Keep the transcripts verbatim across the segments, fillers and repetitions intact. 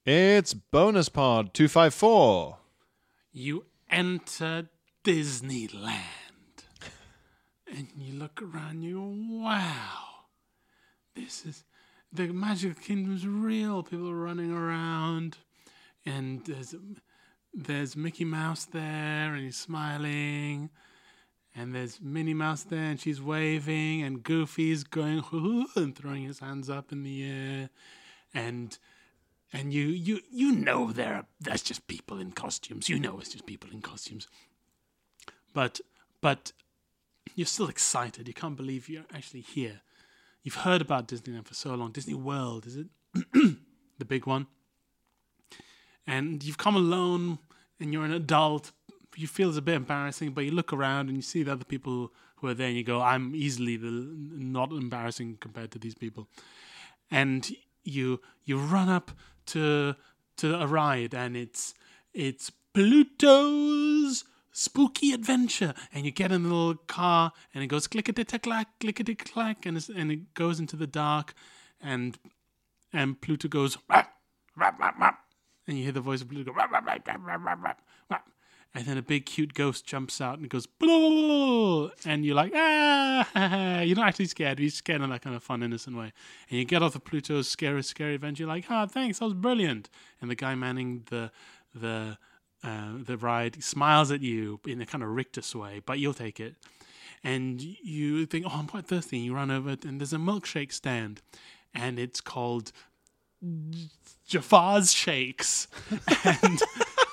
It's Bonus Pod two five four. You enter Disneyland. And you look around, you go, wow. This is, the Magical Kingdom's real. People are running around. And there's, there's Mickey Mouse there, and he's smiling. And there's Minnie Mouse there, and she's waving. And Goofy's going, hoo and throwing his hands up in the air. And... And you, you, you know there that's just people in costumes. You know it's just people in costumes. But but you're still excited. You can't believe you're actually here. You've heard about Disneyland for so long. Disney World, is it? The big one. And you've come alone and you're an adult. You feel it's a bit embarrassing, but you look around and you see the other people who are there and you go, I'm easily the not embarrassing compared to these people. And you you run up to to a ride, and it's it's Pluto's Spooky Adventure, and you get in a little car, and it goes clickety-clack, clickety-clack, and it's, and it goes into the dark, and and Pluto goes rap, rap, rap, rap, and you hear the voice of Pluto go rap, rap, rap, rap, rap, rap, rap. And then a big cute ghost jumps out and goes blah, and you're like, ah, you're not actually scared. You're scared in that kind of fun, innocent way. And you get off of Pluto's scary, scary adventure. You're like, ah, thanks, that was brilliant. And the guy manning the the uh, the ride smiles at you in a kind of rictus way, but you'll take it. And you think, oh, I'm quite thirsty. And you run over, and there's a milkshake stand, and it's called Jafar's Shakes, and.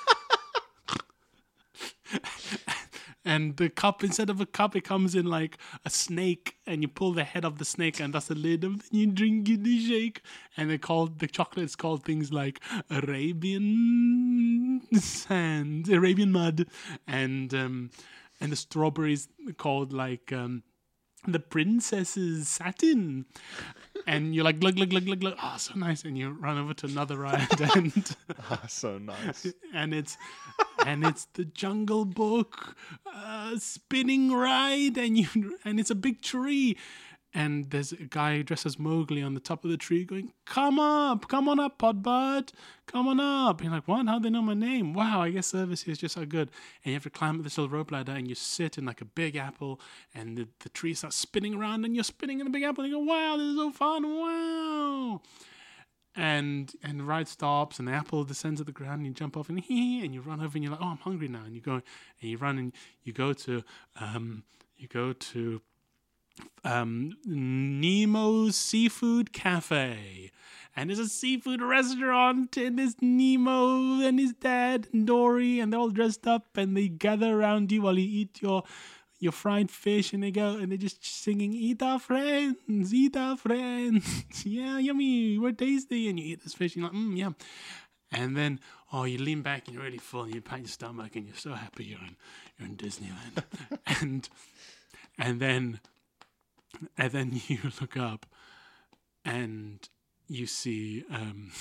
And the cup, instead of a cup, it comes in like a snake, and you pull the head of the snake, and that's the lid, and you drink the shake. And they called the chocolates called things like Arabian sand, Arabian mud, and um, and the strawberries called like um, the princess's satin. And you're like, glug, glug, glug, glug, glug. Oh, so nice. And you run over to another ride, and Ah, so nice. and it's and it's the Jungle Book uh, spinning ride, and you and it's a big tree, and there's a guy dressed as Mowgli on the top of the tree going, come up, come on up, Podbud, come on up. And you're like, what? How'd they know my name? Wow, I guess service here is just so good. And you have to climb up this little rope ladder, and you sit in like a big apple, and the, the tree starts spinning around, and you're spinning in a big apple, and you go, wow, this is so fun, wow. And and the ride stops, and the apple descends to the ground, and you jump off, and hee, and you run over, and you're like, oh, I'm hungry now. And you go, and you run, and you go to, um, you go to, um, Nemo's Seafood Cafe, and it's a seafood restaurant, and it's Nemo and his dad and Dory, and they're all dressed up, and they gather around you while you eat your your fried fish, and they go, and they're just singing, eat our friends, eat our friends, yeah, yummy, we're tasty, and you eat this fish, and you're like, mm, yeah, and then, oh, you lean back, and you're really full, and you pat your stomach, and you're so happy you're in, you're in Disneyland, and, and then, and then you look up, and you see, um,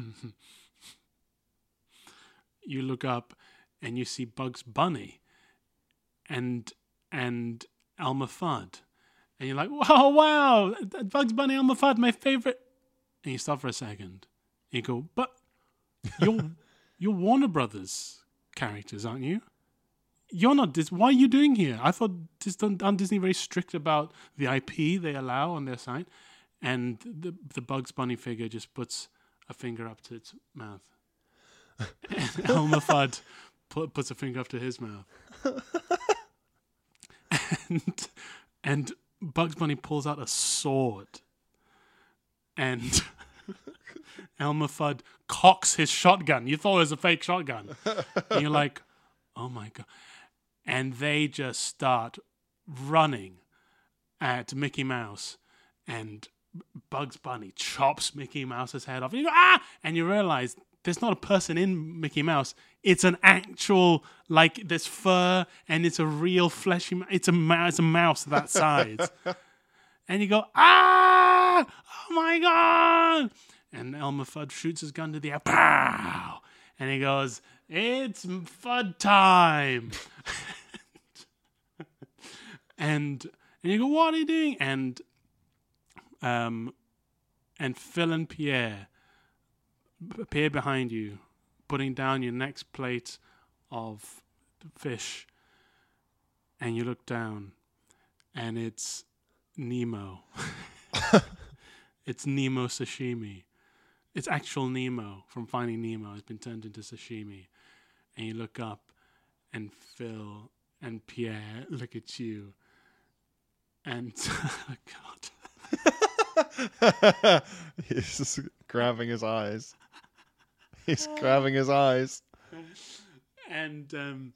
you look up, and you see Bugs Bunny, and and Elmer Fudd, and you're like, wow, wow, Bugs Bunny, Elmer Fudd, my favorite. And you stop for a second, and you go, but you're you're Warner Brothers characters, aren't you? You're not Disney. Why are you doing here? I thought aren't Disney very strict about the I P they allow on their site? And the the Bugs Bunny figure just puts a finger up to its mouth, and Elmer Fudd put, puts a finger up to his mouth. And, and Bugs Bunny pulls out a sword, and Elmer Fudd cocks his shotgun. You thought it was a fake shotgun. And you're like, oh my God. And they just start running at Mickey Mouse, and Bugs Bunny chops Mickey Mouse's head off. And you go, ah! And you realize there's not a person in Mickey Mouse. It's an actual, like, there's fur, and it's a real fleshy, it's a, it's a mouse that size. And you go, ah! Oh my God! And Elmer Fudd shoots his gun to the air, pow! And he goes, it's Fudd time! and, and you go, what are you doing? And, um, and Phil and Pierre appear behind you, putting down your next plate of fish, and you look down, and it's Nemo. It's Nemo sashimi. It's actual Nemo from Finding Nemo. It's been turned into sashimi. And you look up, and Phil and Pierre look at you. And, oh God. He's just grabbing his eyes. He's grabbing his eyes. And, um,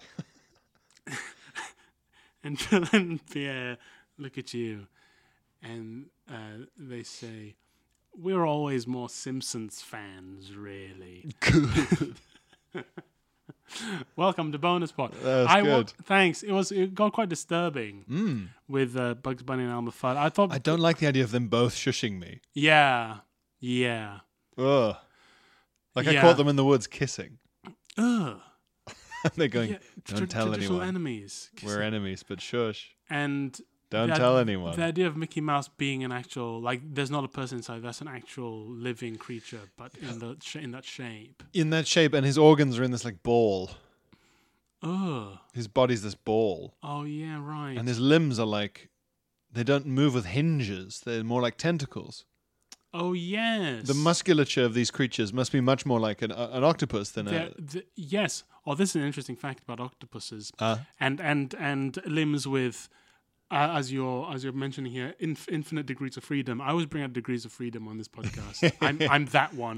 and Phil and Pierre look at you. And uh, they say, we're always more Simpsons fans, really. Good. Welcome to Bonus Pod. That was I good. Wa- thanks. It was it got quite disturbing Mm. with uh, Bugs Bunny and Elmer Fudd. I thought, I don't like the idea of them both shushing me. yeah, yeah. Ugh. Like I Yeah. caught them in the woods kissing. Ugh. And they're going, Yeah, don't tra- tell traditional anyone. enemies. We're enemies, but shush. And Don't the, tell anyone. The idea of Mickey Mouse being an actual, like, there's not a person inside. That's an actual living creature, but in the sh- in that shape. In that shape, and his organs are in this like ball. Ugh. His body's this ball. Oh yeah, right. And his limbs are like, they don't move with hinges. They're more like tentacles. Oh yes. The musculature of these creatures must be much more like an, uh, an octopus than They're- a... the- yes. Oh, this is an interesting fact about octopuses Uh, and and and limbs with, uh, as you're as you're mentioning here, inf- infinite degrees of freedom. I always bring up degrees of freedom on this podcast. I'm I'm that one.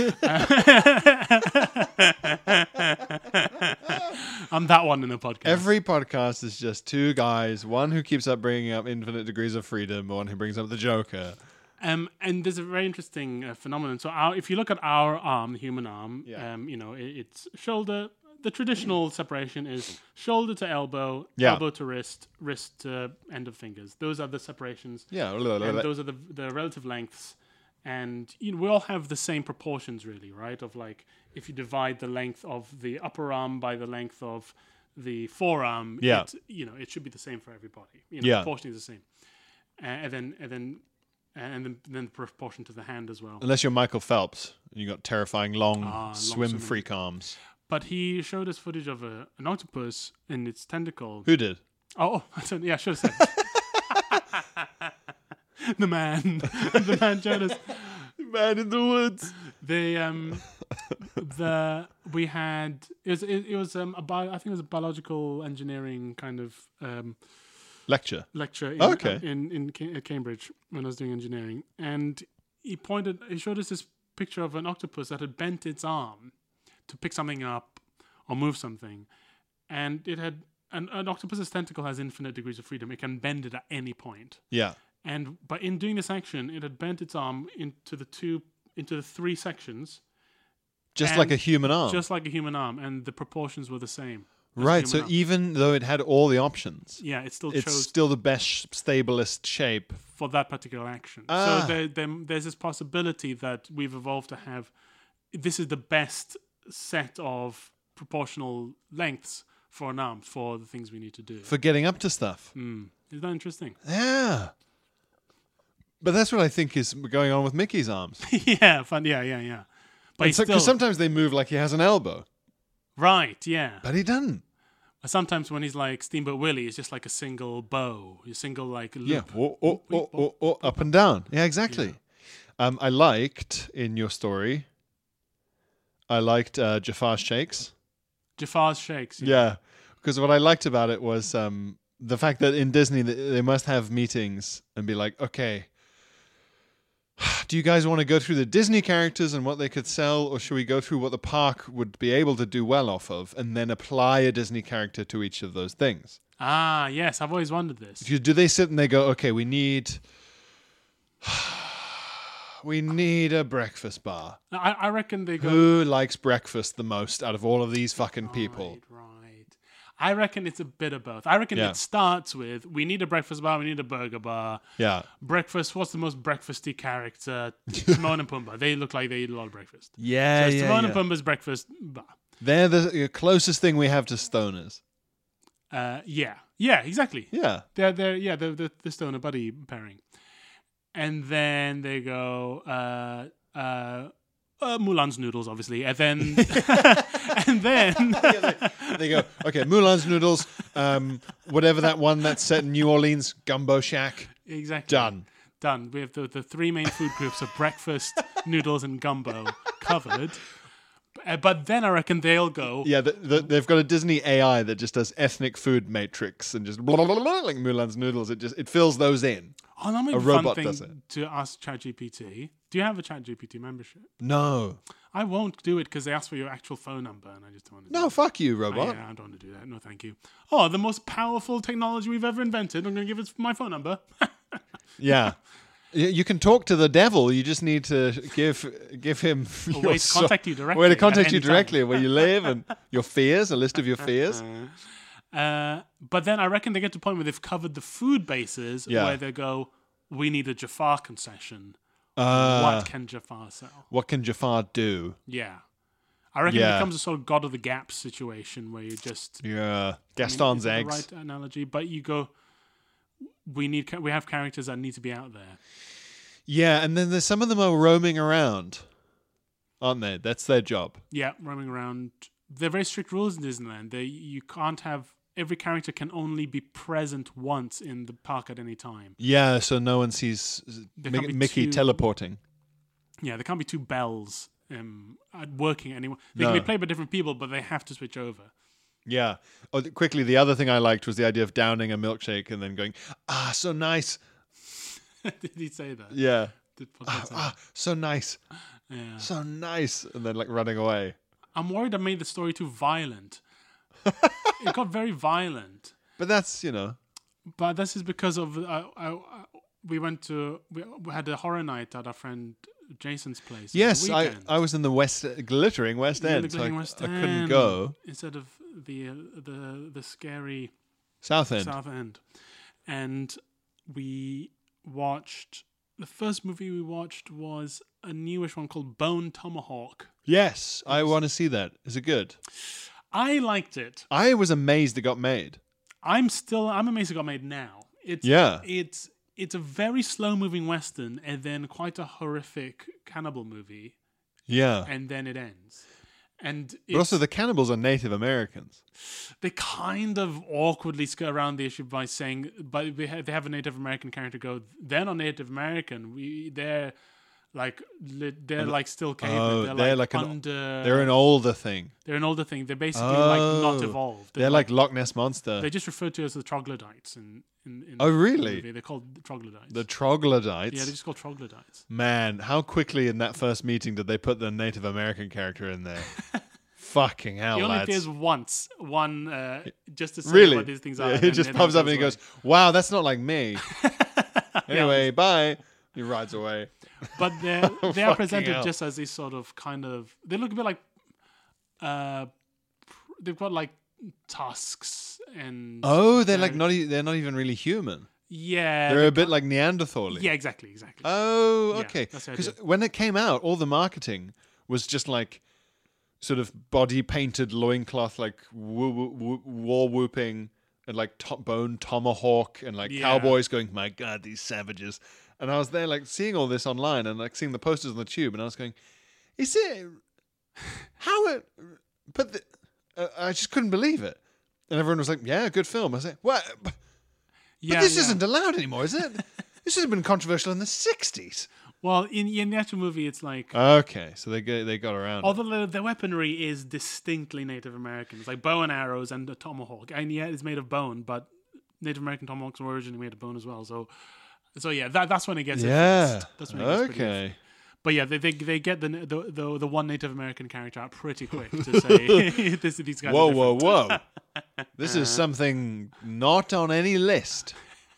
I'm that one in the podcast. every podcast is just two guys, one who keeps up bringing up infinite degrees of freedom, one who brings up the Joker. Um, and there's a very interesting uh, phenomenon. So, our, if you look at our arm, the human arm, Yeah. um, you know, it, it's shoulder. The traditional separation is shoulder to elbow, Yeah. elbow to wrist, wrist to end of fingers. Those are the separations, Yeah. and those are the the relative lengths. And you know, we all have the same proportions, really, right? Of like, if you divide the length of the upper arm by the length of the forearm, Yeah. it, you know, it should be the same for everybody. You know, Yeah. the proportion is the same. Uh, and then, and then. And then, then the proportion to the hand as well. Unless you're Michael Phelps, and you got terrifying long, Ah, long swim swimming. freak arms. But he showed us footage of a, an octopus in its tentacle. Who did? Oh, I don't, yeah, I should have said. the man, the man showed us. Man in the woods. They um, the we had it was it, it was um a bio, I think it was a biological engineering kind of um. Lecture. lecture in, Okay. uh, in, in Ca- at Cambridge when I was doing engineering. And he pointed, he showed us this picture of an octopus that had bent its arm to pick something up or move something. And it had, an, an octopus's tentacle has infinite degrees of freedom. It can bend it at any point. Yeah. And but in doing this action, it had bent its arm into the two, into the three sections, Just And like a human arm. just like a human arm. And the proportions were the same. as a right. human So arm. even though it had all the options, yeah, it still it's chose still the best, stablest shape. for that particular action. Ah. So there, there, there's this possibility that we've evolved to have this is the best set of proportional lengths for an arm for the things we need to do. For getting up to stuff. Mm. Is that interesting? Yeah. But that's what I think is going on with Mickey's arms. yeah, fun. Yeah, yeah, yeah. But he's Because still sometimes they move like he has an elbow, right. Yeah. but he doesn't. Sometimes when he's like Steamboat Willie, it's just like a single bow, a single like loop. Yeah. Oh, oh, oh, oh, oh, up and down. Yeah, exactly. Um, I liked in your story, I liked uh, Jafar's shakes. Jafar's shakes. Yeah. Because what I liked about it was um, the fact that in Disney th- they must have meetings and be like, okay, do you guys want to go through the Disney characters and what they could sell, or should we go through what the park would be able to do well off of and then apply a Disney character to each of those things? Ah, yes. I've always wondered this. Do do they sit and they go, okay, we need... we need a breakfast bar. I, I reckon they go. Who likes breakfast the most out of all of these fucking people? Right, right. I reckon it's a bit of both. I reckon Yeah. it starts with we need a breakfast bar, we need a burger bar. Yeah. Breakfast, what's the most breakfasty character? Timon and Pumbaa. They look like they eat a lot of breakfast. Yeah, So it's yeah, Timon yeah. and Pumbaa's breakfast bar. They're the closest thing we have to stoners. Uh, yeah. Yeah, exactly. Yeah. They're they're yeah, they're the, the stoner buddy pairing. And then they go uh uh Uh, Mulan's noodles, obviously, and then and then They go, okay, Mulan's noodles, um, whatever that one that's set in New Orleans, Gumbo Shack, exactly done. done. We have the, the three main food groups of breakfast, noodles, and gumbo covered. Uh, but then I reckon they'll go. Yeah, the, the, they've got a Disney A I that just does ethnic food matrix and just blah, blah, blah, blah, like Mulan's noodles. It just it fills those in. Oh, that might A be a fun robot thing does it. to ask ChatGPT. Do you have a ChatGPT membership? No, I won't do it because they ask for your actual phone number, and I just don't want to. no, do fuck you, it. Oh, robot. yeah, I don't want to do that. No, thank you. Oh, the most powerful technology we've ever invented. I'm going to give it my phone number. Yeah. Y- You can talk to the devil. You just need to give give him A your way to soul- contact you directly. way to at contact any you time. directly, where you live and your fears, a list of your fears. Uh, but then I reckon they get to a point where they've covered the food bases Yeah. where they go, we need a Jafar concession. Uh, what can Jafar sell? what can Jafar do? Yeah. I reckon Yeah. it becomes a sort of God of the Gap situation where you just... Yeah, I mean, Gaston's is that the eggs. right analogy, but you go, we need, ca- we have characters that need to be out there. Yeah, and then there's some of them are roaming around, aren't they? That's their job. Yeah, roaming around. They're very strict rules in Disneyland. They, you can't have... Every character can only be present once in the park at any time. Yeah, so no one sees There Mi- can't be Mickey two- teleporting. Yeah, there can't be two bells um, at working anymore. They No. can be played by different people, but they have to switch over. Yeah. Oh, th- quickly, the other thing I liked was the idea of downing a milkshake and then going, ah, so nice. Did he say that? Yeah. Did Podcast Ah, say ah, so nice. that? Yeah. So nice. And then like running away. I'm worried I made the story too violent. It got very violent, But that's, you know. but this is because of uh, I, I, we went to we, we had a horror night at our friend Jason's place. over Yes, the I, weekend. I was in the West, glittering West Yeah, the End. so I, Glittering West I couldn't End go. instead of the uh, the the scary South End. South End, and we watched the first movie we watched was a newish one called Bone Tomahawk. Yes, I want to see that. Is it good? I liked it. I was amazed it got made. I'm still I'm amazed it got made now. It's Yeah. It's it's a very slow moving western and then quite a horrific cannibal movie Yeah. and then it ends. And But also the cannibals are Native Americans. they kind of awkwardly skirt around the issue by saying, but they have, they have a Native American character go, they're not Native American. We they're like li- they're like still cavemen. Oh, they're, they're like, like an- under. They're an older thing. they're an older thing. They're basically like not Oh. evolved. They're like Loch Ness Monster. they're just referred to as the troglodytes in in, in Oh, the really? movie. They're called the troglodytes. The troglodytes. yeah, they're just called troglodytes. Man, how quickly in that first meeting did they put the Native American character in there? Fucking hell, He only lads. appears once, one uh, just to say Really? what these things are. Yeah, and he then- just then pops up and goes he away. goes, wow, that's not like me. Anyway, bye. He rides away. But they're they are Fucking presented hell. just as these sort of kind of they look a bit like uh pr- they've got like tusks and Oh, they're like uh, not. E- they're not even really human. yeah They're a bit like Neanderthal. yeah exactly exactly Oh, Yeah, okay. that's the Because idea. when it came out, all the marketing was just like sort of body painted loincloth, like woo- woo- woo- war whooping and like top bone tomahawk and like Yeah. cowboys going, my God, these savages. And I was there like seeing all this online and like seeing the posters on the tube and I was going, is it how it but the, uh, I just couldn't believe it. And everyone was like, yeah, good film. I was like, what? But yeah this yeah. isn't allowed anymore, is it? This has been controversial in the sixties. well in in the actual movie it's like Okay, so they go, they got around. it. although the, the weaponry is distinctly Native American, it's like bow and arrows and a tomahawk, and yeah, it's made of bone, but Native American tomahawks were originally made of bone as well. So, so yeah, that, that's when it gets Yeah. iffy. That's when it gets pretty iffy. Okay. But yeah, they they, they get the, the the the one Native American character out pretty quick to say this these guys. Whoa, are whoa, different. whoa! This is something not on any list.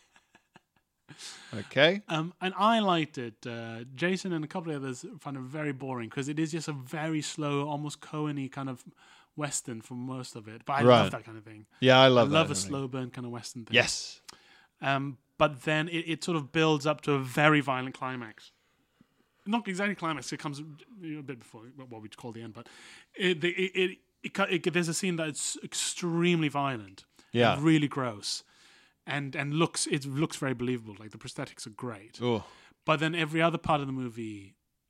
Okay. Um, and I liked it. Uh, Jason and a couple of others found it very boring because it is just a very slow, almost Cohen-y kind of western for most of it. But I Right. love that kind of thing. Yeah, I I love love that. a slow burn kind of western thing. Yes. Um, but then it, it sort of builds up to a very violent climax. Not exactly climax. It comes a bit before what we call the end, but it, it, it, it, it, it there's a scene that's extremely violent, Yeah. and really gross, and and looks it looks very believable. Like the prosthetics are great, Oh. but then every other part of the movie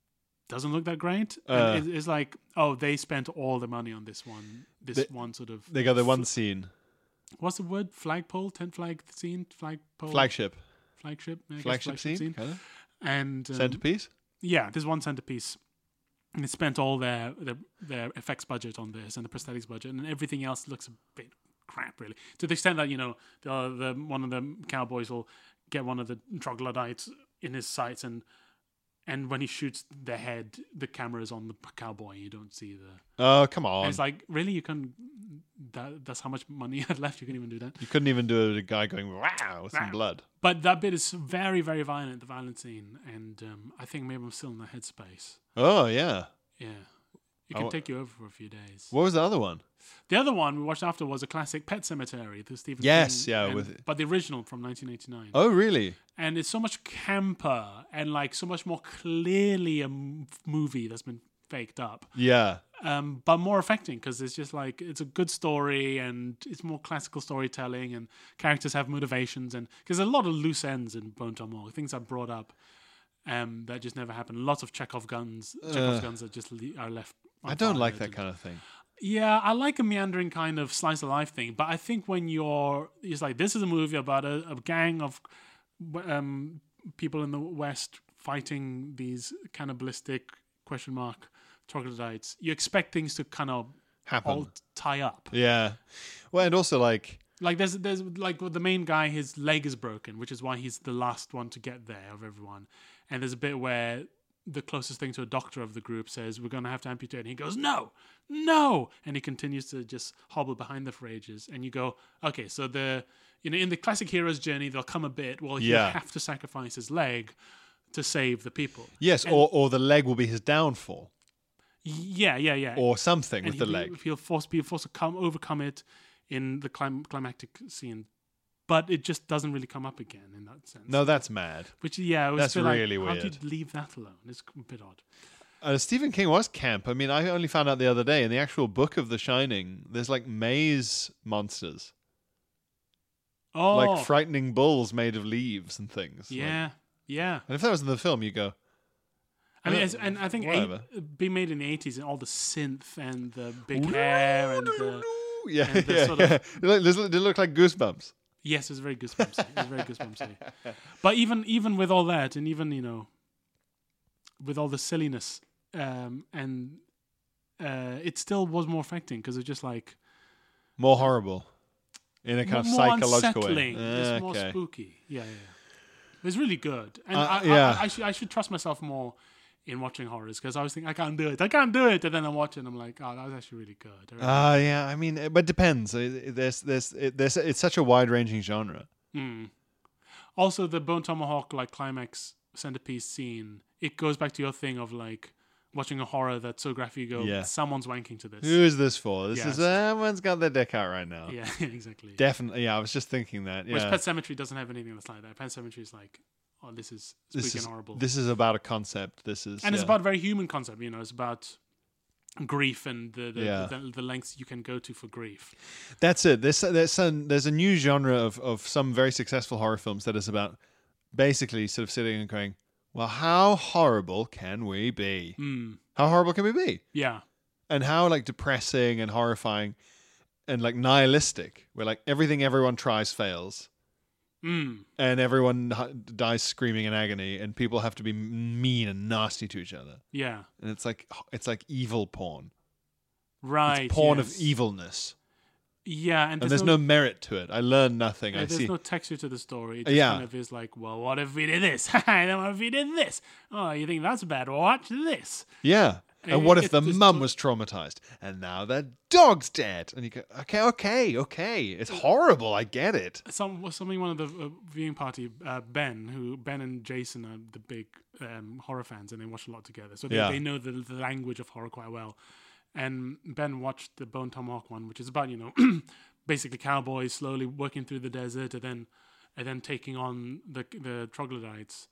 doesn't look that great. Uh. And it, it's like, oh, they spent all the money on this one. This They- one sort of They got the one scene. what's the word? Flagpole, tent flag scene, flagpole, Flagship. flagship, I guess Flagship scene, kind of. and um, Centerpiece. yeah, there's one centerpiece, and they spent all their, their their effects budget on this and the prosthetics budget, and everything else looks a bit crap, really. To the extent that you know the, the one of the cowboys will get one of the troglodytes in his sights, and and when he shoots the head, the camera is on the cowboy. You don't see the. Oh, come And on. it's like, really, you can. That, that's how much money you had left. You can even do that. You couldn't even do it with a guy going, wow, with some Wow. blood. But that bit is very, very violent, the violent scene. And um, I think maybe I'm still in the headspace. Oh, yeah. Yeah. It can Oh. take you over for a few days. What was the other one? The other one we watched after was a classic Pet Cemetery, the Stephen Yes, King. yeah, and- with- But the original from nineteen eighty-nine. Oh, really? And it's so much camper and like so much more clearly a m- movie that's been faked up. Yeah. Um, but more affecting because it's just like it's a good story and it's more classical storytelling and characters have motivations and because there's a lot of loose ends in Bone Tomahawk, things are brought up um, that just never happen. Lots of Chekhov guns, Chekhov's Uh, guns that just le- are left. I don't like unfired that and- kind of thing. Yeah, I like a meandering kind of slice of life thing, but I think when you're, it's like this is a movie about a, a gang of um, people in the West fighting these cannibalistic question mark troglodytes. You expect things to kind of Happen. all tie up. Yeah. Well, and also, like, Like there's there's like with the main guy, his leg is broken, which is why he's the last one to get there of everyone. And there's a bit where the closest thing to a doctor of the group says, we're going to have to amputate. And he goes, no, no. And he continues to just hobble behind the for ages. And you go, okay, so the, you know, in the classic hero's journey, there'll come a bit, well, he'll Yeah. have to sacrifice his leg to save the people. yes, And- or, or the leg will be his downfall, Yeah, yeah, yeah. or something and with the he'll, leg. be- he'll force, be forced to come overcome it in the clim- climactic scene. But it just doesn't really come up again in that sense. No, that's mad. Which, yeah, it was That's a bit like, really how do weird. you leave that alone? It's a bit odd. Uh, Stephen King was camp. I mean, I only found out the other day in the actual book of The Shining, there's like maze monsters, Oh, like frightening bulls made of leaves and things. Like- yeah, yeah. and if that was in the film, you go, I mean, Uh, it's, and I think whatever. eight, being made in the eighties and all the synth and the big hair and the yeah, and the yeah, sort yeah. of- They look, they look- they look like goosebumps. yes, it's very goosebumps. It's very goosebumps. But even even with all that, and even you know, with all the silliness, um, and uh, it still was more affecting because it's just like More horrible. In a kind more, of more psychological unsettling. way. It's more Okay. spooky. Yeah, yeah, yeah. It's really good, and Uh, I, I, yeah. I, I should I should trust myself more in watching horrors because I was thinking I can't do it, I can't do it, and then I'm watching, I'm like, oh, that was actually really good. I really Ah, yeah. I mean, it, but it depends. It- it- There's, there's, it, there's. It's such a wide-ranging genre. Mm. Also, the Bone Tomahawk like climax centerpiece scene, it goes back to your thing of like watching a horror that's so graphic. You go, Yeah. someone's wanking to this. Who is this for? This Yes. is everyone's got their dick out right now. Yeah, exactly. Definitely. Yeah, I was just thinking that. Whereas Yeah. Pet Cemetery doesn't have anything that's like that. Pet Cemetery is like, oh, this is spooky This is and horrible. this is about a concept. This is and it's yeah. about a very human concept. You know, it's about grief and the the, Yeah. the, the lengths you can go to for grief. That's it. There's there's some, there's a new genre of of some very successful horror films that is about basically sort of sitting and going, well, how horrible can we be? Mm. How horrible can we be? Yeah. And how like depressing and horrifying and like nihilistic, where like everything everyone tries fails. Mm. And everyone h- dies screaming in agony, and people have to be mean and nasty to each other. Yeah. And it's like it's like evil porn. Right. It's porn yes. of evilness, Yeah, and and there's, there's no, no, merit to it. I learn nothing. yeah, I there's see. no texture to the story. It just Yeah. kind of is like, well, what if we did this? And then what if we did this? Oh, you think that's bad? Watch this. Yeah. And It- what if it's the just mum not- was traumatized, and now the dog's dead? And you go, okay, okay, okay. It's horrible. I get it. Some was something one of the uh, viewing party, uh, Ben, who Ben and Jason are the big um, horror fans, and they watch a lot together, so they, Yeah. they know the, the language of horror quite well. And Ben watched the Bone Tomahawk one, which is about you know basically cowboys slowly working through the desert, and then and then taking on the the troglodytes.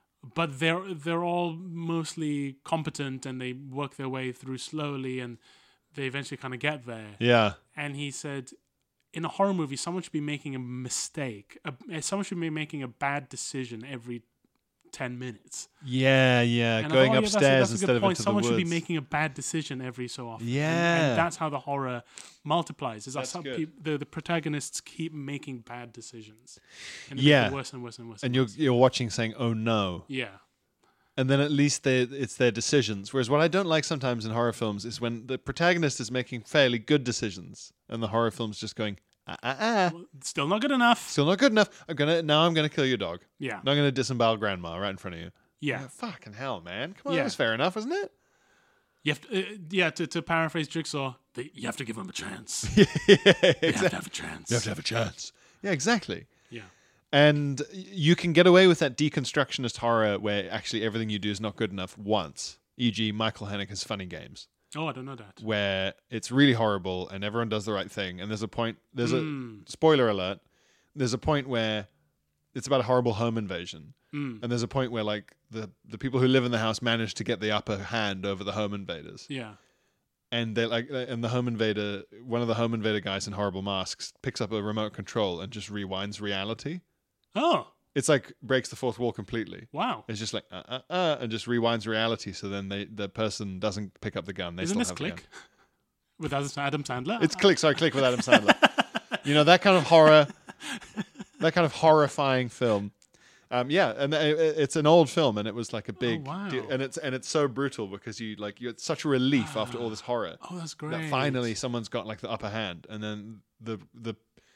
But they're they're all mostly competent, and they work their way through slowly, and they eventually kind of get there. Yeah. And he said, in a horror movie, someone should be making a mistake. A, someone should be making a bad decision every ten minutes. Yeah, yeah. And I Going thought, oh, yeah, that's a- upstairs that's a, instead good of point. into Someone the should woods. be making a bad decision every so often. And- Yeah. and, that's how the horror multiplies. Is that That's some good. peop- the the protagonists keep making bad decisions, and it Yeah. makes it worse and worse and worse. and And you're worse. you're watching, saying, "Oh no." yeah, And then at least they, it's their decisions. Whereas what I don't like sometimes in horror films is when the protagonist is making fairly good decisions, and the horror film's just going, ah, ah, ah, Well, still not good enough. still not good enough. I'm gonna now. I'm gonna kill your dog. Yeah, Now I'm gonna disembowel grandma right in front of you. yeah. Oh, fucking hell, man! Come on, Yeah. that's fair enough, isn't it? You have to, uh, yeah. To, to paraphrase Jigsaw, they, you have to give them a chance. yeah, You have exactly. to have a chance. You have to have a chance. Yeah, exactly. Yeah, And you can get away with that deconstructionist horror where actually everything you do is not good enough once. for example, Michael Haneke's Funny Games, oh, I don't know that. where it's really horrible and everyone does the right thing. And there's a point, there's Mm. a spoiler alert, there's a point where it's about a horrible home invasion. Mm. And there's a point where like the, the people who live in the house manage to get the upper hand over the home invaders. Yeah. And they like, and the home invader, one of the home invader guys in horrible masks picks up a remote control and just rewinds reality. Oh, It's like breaks the fourth wall completely. wow. It's just like uh uh uh, and just rewinds reality. So then they the person doesn't pick up the gun. They Isn't still this have Click? the gun. With Adam Sandler? It's Click. Sorry, Click with Adam Sandler. You know that kind of horror, that kind of horrifying film. Um, yeah, and it- it's an old film, and it was like a big, wow. deal. and it's and it's so brutal because you like you it's such a relief after all this horror Oh, that's great. that finally someone's got like the upper hand, and then the the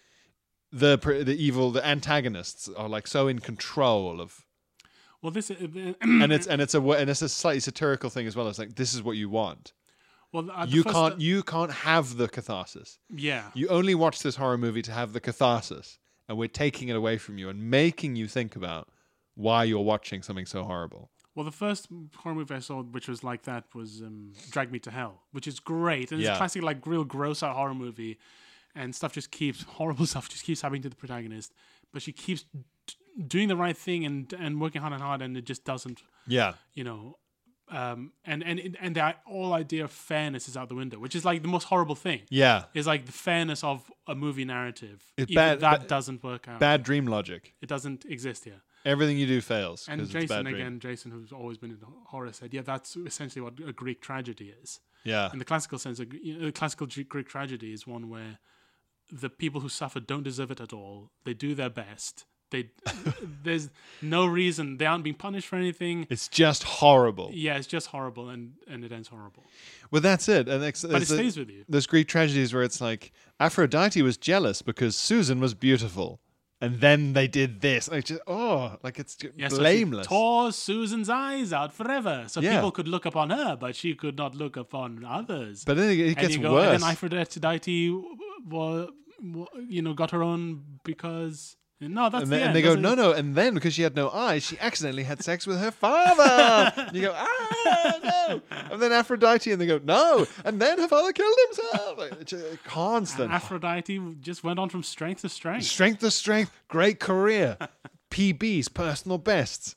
the pr- the evil the antagonists are like so in control of. Well, this uh, and it's and it's a wa- and it's a slightly satirical thing as well. It's like this is what you want. well, uh, the You first- can't you can't have the catharsis. Yeah. You only watch this horror movie to have the catharsis, and we're taking it away from you and making you think about why you're watching something so horrible. Well, the first horror movie I saw, which was like that, was um, Drag Me to Hell, which is great. And it's Yeah. a classic, like, real gross out horror movie. And stuff just keeps, horrible stuff just keeps happening to the protagonist. But she keeps d- doing the right thing and and working hard and hard, and it just doesn't, Yeah, you know. Um, and and and the whole idea of fairness is out the window, which is like the most horrible thing. yeah. Is like the fairness of a movie narrative. It's Even bad- that ba- doesn't work out. Bad dream logic. It doesn't exist here. Everything you do fails. And 'cause it's Jason, bad dream. again, Jason, who's always been in horror, said, yeah, that's essentially what a Greek tragedy is. Yeah, In the classical sense, a, you know, a classical G- Greek tragedy is one where the people who suffer don't deserve it at all. They do their best. They there's no reason. They aren't being punished for anything. it's just horrible. Yeah, it's just horrible, and, and it ends horrible. Well, that's it. And it's, But it it's a- stays with you. There's Greek tragedies where it's like Aphrodite was jealous because Susan was beautiful, and then they did this. Like just oh, like it's ju- Yeah, so blameless. she tore Susan's eyes out forever, so Yeah. people could look upon her, but she could not look upon others. but then it, it and gets you go, worse. And then Aphrodite, was, you know, got her own because no, that's and, the then, end, and they go, doesn't no, it? no. And then because she had no eyes, she accidentally had sex with her father. And you go, ah, no. And then Aphrodite, and they go, no. And then her father killed himself. Like, it's a constant. Aphrodite just went on from strength to strength. Strength to strength, great career. P Bs, personal bests.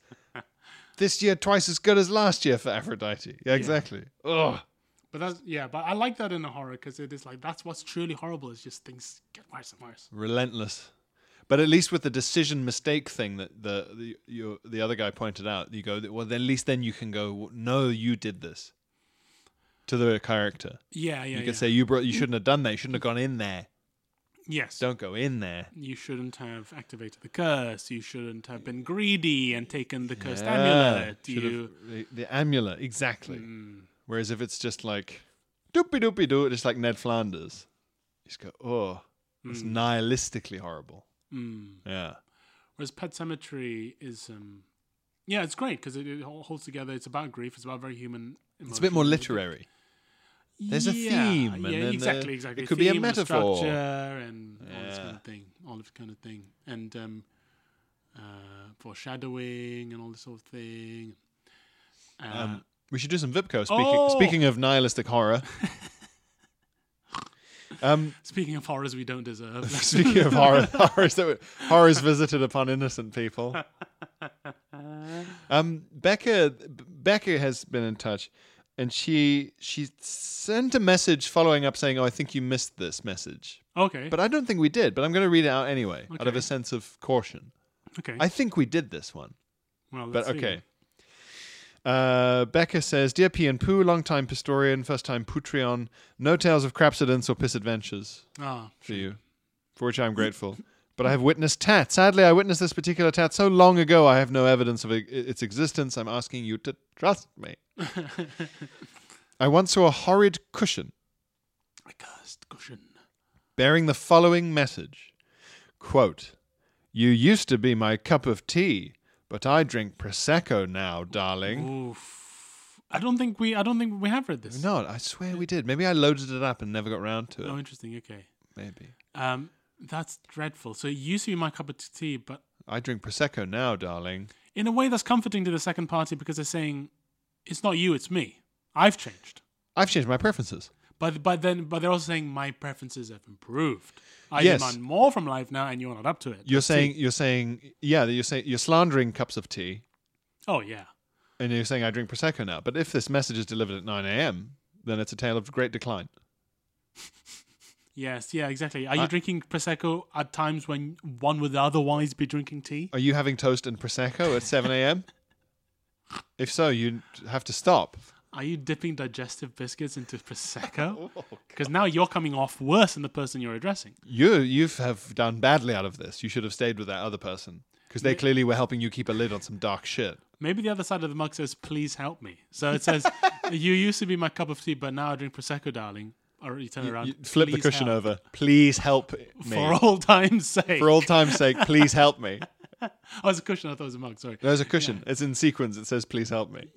This year, twice as good as last year for Aphrodite. Yeah, exactly. Ugh. But that's yeah, but I like that in a horror because it is like that's what's truly horrible is just things get worse and worse. Relentless. But at least with the decision mistake thing that the the, you, the other guy pointed out, you go, well, then at least then you can go, no, you did this to the character. Yeah, yeah, You yeah. can say you brought, you shouldn't have done that. You shouldn't have gone in there. yes. Don't go in there. You shouldn't have activated the curse. You shouldn't have been greedy and taken the cursed Yeah, amulet. should You have- the, the amulet, exactly. Mm. Whereas if it's just like doopy doopy doo, just like Ned Flanders, you just go, oh, it's Mm. nihilistically horrible. Mm. Yeah. Whereas Pet Cemetery is, um, yeah, it's great because it, it all holds together. It's about grief. It's about very human. It's a bit more emotions. literary. There's a Yeah, theme, and yeah, then exactly, the- exactly. it could be a Theme, the metaphor. structure, and all this Yeah. kind of thing, all this kind of thing, and um, uh, foreshadowing and all this sort of thing. Uh, Um, we should do some Vipco. Speaking Oh! speaking of nihilistic horror. um, speaking of horrors we don't deserve. speaking of horror, horrors that were, horrors visited upon innocent people. Um, Becca Becca has been in touch, and she she sent a message following up saying, "Oh, I think you missed this message," Okay. but I don't think we did. But I'm going to read it out anyway, out of Okay. a sense of caution. okay. I think we did this one. Well, But let's see. okay. Uh, Becca says, Dear P and Pooh, long time Pistorian, first time Patreon, no tales of crapsidents or pisadventures Ah, for you, for which I'm grateful. But I have witnessed tat. Sadly, I witnessed this particular tat so long ago, I have no evidence of i- its existence. I'm asking you to trust me. I once saw a horrid cushion a cursed cushion. bearing the following message. Quote, You used to be my cup of tea, but I drink Prosecco now, darling. Oof. I don't think we. I don't think we have read this. No, I swear we did. Maybe I loaded it up and never got round to it. Oh, interesting. Okay. Maybe. Um, that's dreadful. So it used to be my cup of tea, but I drink Prosecco now, darling. in a way, that's comforting to the second party because they're saying, "It's not you, it's me. I've changed." I've changed my preferences. But but then but they're also saying my preferences have improved. I Yes. demand more from life now, and you're not up to it. You're That's saying tea. you're saying yeah, you're saying you're slandering cups of tea, Oh yeah. and you're saying I drink Prosecco now. But if this message is delivered at nine a.m., then it's a tale of great decline. Yes. Yeah. Exactly. Are you I- drinking prosecco at times when one would otherwise be drinking tea? Are you having toast and Prosecco at seven a.m.? If so, you have to stop. Are you dipping digestive biscuits into prosecco? Because now you're coming off worse than the person you're addressing. You you have done badly out of this. You should have stayed with that other person because they clearly were helping you keep a lid on some dark shit. Maybe the other side of the mug says, "Please help me." So it says, "You used to be my cup of tea, but now I drink prosecco, darling." Or you turn around, You flip the "Please cushion help." over. Please help me. For all time's sake. For old time's sake, please help me. Oh, it's a cushion. I thought it was a mug. Sorry. There's a cushion. It's in sequence. It says, please help me.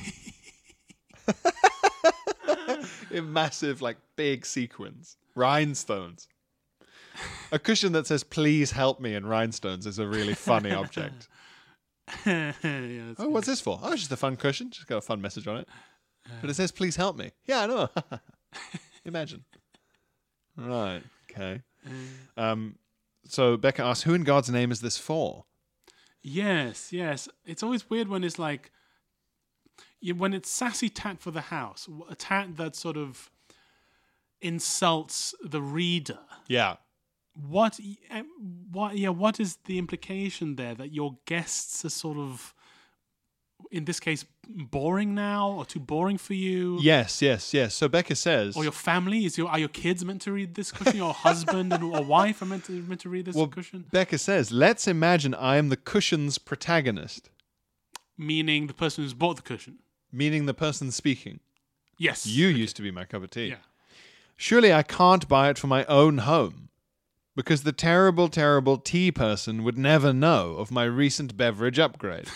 In massive, like, big sequins. Rhinestones. A cushion that says, please help me in rhinestones is a really funny object. yeah, that's Oh, what's this for? Oh, it's just a fun cushion. Just got a fun message on it. But it says, please help me. Yeah, I know. Imagine. Right. Okay. Um, so Becca asks, who in God's name is this for? Yes, yes. It's always weird when it's like, you, when it's sassy tat for the house, a tat that sort of insults the reader. Yeah. What, eh, what, yeah, what is the implication there that your guests are sort of, in this case, boring now or too boring for you? Yes, yes, yes. So Becca says, Or your family? Is your are your kids meant to read this cushion? Your husband and or wife are meant to meant to read this well, cushion? Becca says, let's imagine I am the cushion's protagonist, Meaning the person who's bought the cushion. meaning the person speaking. Yes. You used to be my cup of tea. Yeah. Surely I can't buy it for my own home, because the terrible, terrible tea person would never know of my recent beverage upgrade.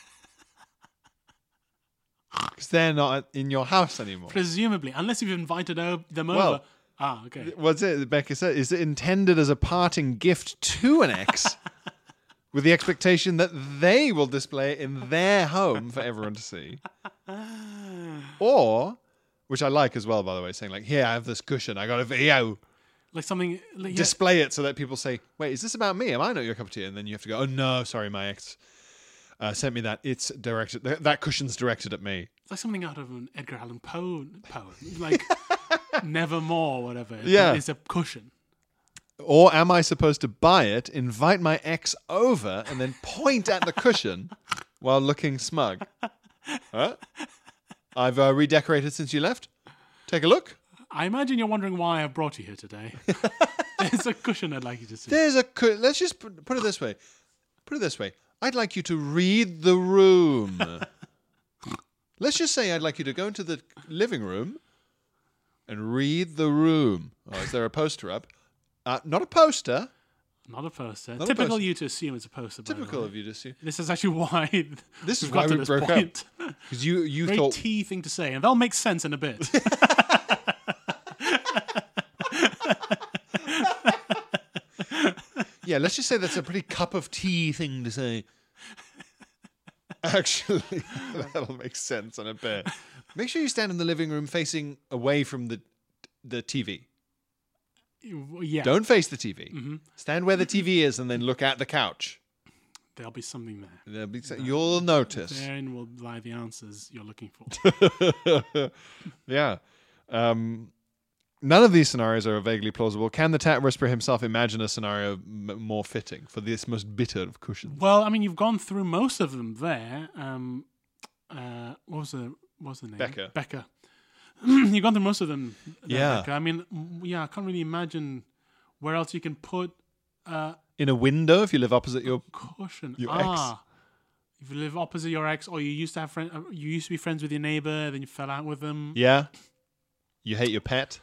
Because they're not in your house anymore. Presumably, unless you've invited o- them Well, over. Ah, okay. What's it? Becca said, is it intended as a parting gift to an ex, with the expectation that they will display it in their home for everyone to see, or, which I like as well, by the way, saying like, "Here, I have this cushion. I got it for you." Like something. Like, yeah, Display it so that people say, "Wait, is this about me? Am I not your cup of tea?" And then you have to go, "Oh no, sorry, my ex uh, sent me that. It's directed. Th- that cushion's directed at me." it's like something out of an Edgar Allan Poe poem. Like Nevermore, whatever. Yeah. It's a cushion. Or am I supposed to buy it, invite my ex over, and then point at the cushion while looking smug? Huh? I've uh, redecorated since you left. Take a look. I imagine you're wondering why I brought you here today. It's a cushion I'd like you to see. There's a. Cu- Let's just put, put it this way. Put it this way. I'd like you to read the room. Let's just say I'd like you to go into the living room and read the room. Oh, is there a poster up? Uh, not a poster. Not a poster. Not a Typical poster. you to assume it's a poster. by the Typical way. of you to see. This is actually why This is we've why got to we this broke up. point. Because you, you Very thought. tea thing to say, and that'll make sense in a bit. Yeah, let's just say that's a pretty cup of tea thing to say. Actually, that'll make sense in a bit. Make sure you stand in the living room facing away from the the T V. Yeah, Don't face the T V. Mm-hmm. Stand where the T V is and then look at the couch. there'll be something there. There'll be, you'll notice. Therein will lie the answers you're looking for. Yeah. Um, none of these scenarios are vaguely plausible. Can the Tat Whisperer himself imagine a scenario m- more fitting for this most bitter of cushions? Well, I mean, you've gone through most of them there. Um, uh, what was the what was the name? Becca. Becca. You've gone through most of them. There, Yeah. Becca. I mean, m- yeah, I can't really imagine where else you can put uh, In a window, if you live opposite your... cushion. Your ah, if you live opposite your ex, or you used to have friend, uh, you used to be friends with your neighbor, then you fell out with them. Yeah? You hate your pet?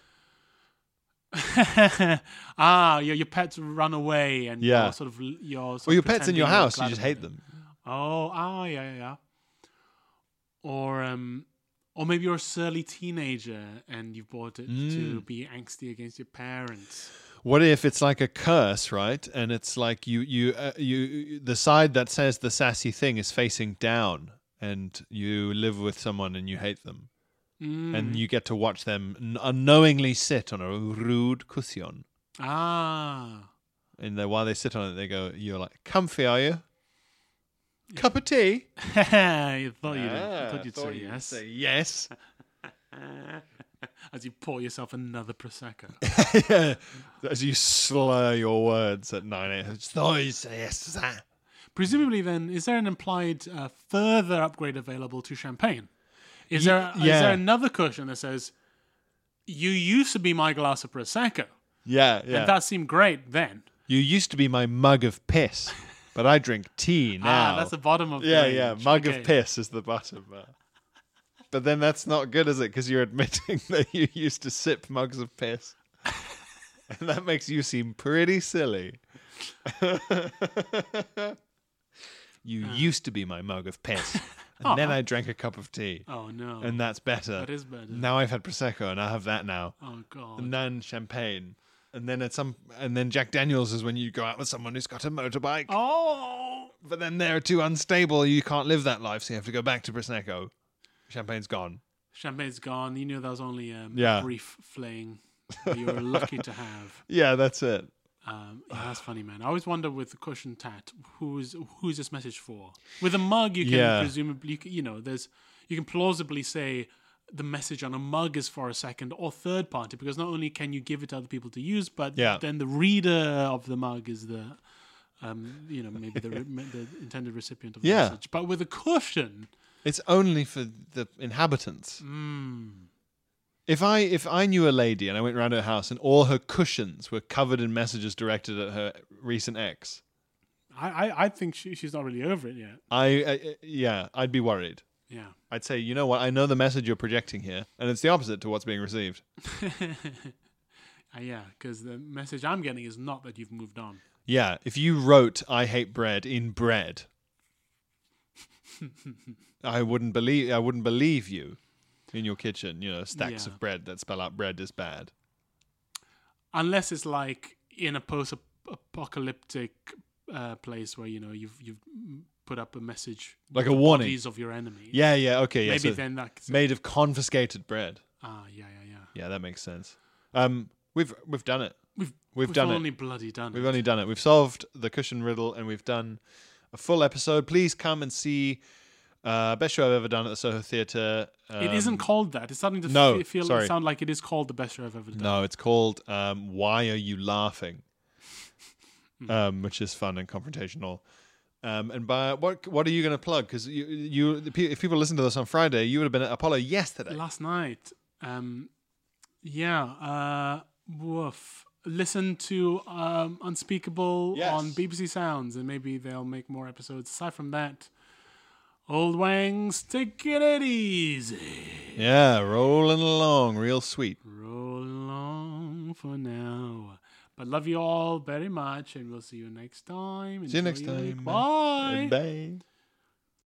ah, your your pets run away, and Yeah. you're sort of you're. Sort Or your of pet's in your pretending you're house, you glad just about hate it. them. Oh, ah, yeah, yeah, yeah. Or um, or maybe you're a surly teenager and you've bought it to Mm. be angsty against your parents. What if it's like a curse, right? And it's like you, you, uh, you, the side that says the sassy thing is facing down, and you live with someone and you hate them, Mm. and you get to watch them n- unknowingly sit on a rude cushion, Ah, and then while they sit on it, they go, "You're like comfy, are you? Cup of tea?" you thought you'd, Ah, I thought you'd say yes. Say yes. As you pour yourself another prosecco. Yeah. As you slur your words at nine a.m. So you say yes, sir. Presumably, then, is there an implied uh, further upgrade available to champagne? Is Ye- there is yeah. there another cushion that says, "You used to be my glass of prosecco," Yeah, yeah. and that seemed great then. You used to be my mug of piss, but I drink tea now. Ah, that's the bottom of the yeah, range. yeah. Mug Okay. of piss is the bottom. Uh, but then that's not good, is it? Because you're admitting that you used to sip mugs of piss. And that makes you seem pretty silly. You used to be my mug of piss. And then I drank a cup of tea. Oh no, And that's better. that is better. Now I've had Prosecco and I have that now. Oh god. And then champagne. And then at some and then Jack Daniels is when you go out with someone who's got a motorbike. Oh. But then they're too unstable, you can't live that life, so you have to go back to Prosecco. Champagne's gone. Champagne's gone. You knew that was only um, Yeah. a brief fling that you were lucky to have. Yeah, that's it. Um, yeah, that's funny, man. I always wonder with the cushion tat, who's who's this message for? With a mug, you can Yeah. presumably, you know, there's you can plausibly say the message on a mug is for a second or third party, because not only can you give it to other people to use, but Yeah. then the reader of the mug is the, um, you know, maybe the, re- the intended recipient of the Yeah. message. But with a cushion, It's only for the inhabitants. mm, If I if I knew a lady and I went around her house and all her cushions were covered in messages directed at her recent ex, I, I, I think she, she's not really over it yet. I, I yeah, I'd be worried. Yeah. I'd say, you know what? I know the message you're projecting here, and it's the opposite to what's being received. Uh, yeah, because the message I'm getting is not that you've moved on. Yeah, if you wrote "I hate bread" in bread, I wouldn't believe I wouldn't believe you in your kitchen. You know, stacks Yeah. of bread that spell out bread is bad. Unless it's like in a post-apocalyptic uh, place where, you know, you've you've put up a message Like with a the warning. bodies of your enemies. Yeah, yeah, okay, yeah. Maybe so then that's made of confiscated bread. ah yeah yeah yeah. Yeah, that makes sense. Um, we've we've done it. We've We've done it. only bloody done We've it. only done it. We've solved the cushion riddle, and we've done a full episode. Please come and see uh, best show I've ever done at the Soho Theatre. Um, It isn't called that. It's starting to no, f- feel sorry. sound like it is called the best show I've ever done. No, it's called um, "Why Are You Laughing," um, which is fun and confrontational. Um, and by what what are you going to plug? Because you you the pe- if people listen to this on Friday, you would have been at Apollo yesterday. Last night, um, yeah, uh, woof. Listen to um, Unspeakable Yes. on B B C Sounds, and maybe they'll make more episodes. Aside from that, Old Wang's taking it easy. Yeah, rolling along, real sweet. Roll along for now. But love you all very much, and we'll see you next time. See you Enjoy next your week. time. Bye. Bye.